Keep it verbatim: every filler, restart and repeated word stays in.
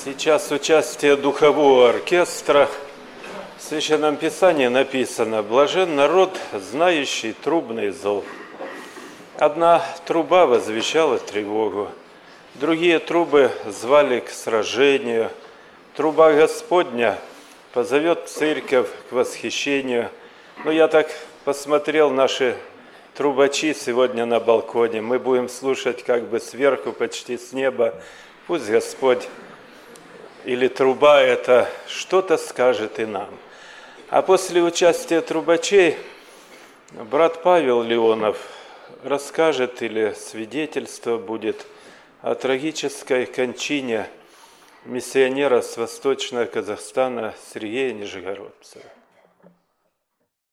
Сейчас участие духового оркестра. В Священном Писании написано: «Блажен народ, знающий трубный зов». Одна труба возвещала тревогу, другие трубы звали к сражению. Труба Господня позовет церковь к восхищению. Но я так посмотрел наши трубачи сегодня на балконе. Мы будем слушать как бы сверху, почти с неба. Пусть Господь или труба это что-то скажет и нам. А после участия трубачей брат Павел Леонов расскажет или свидетельство будет о трагической кончине миссионера с Восточного Казахстана Сергея Нижегородцева.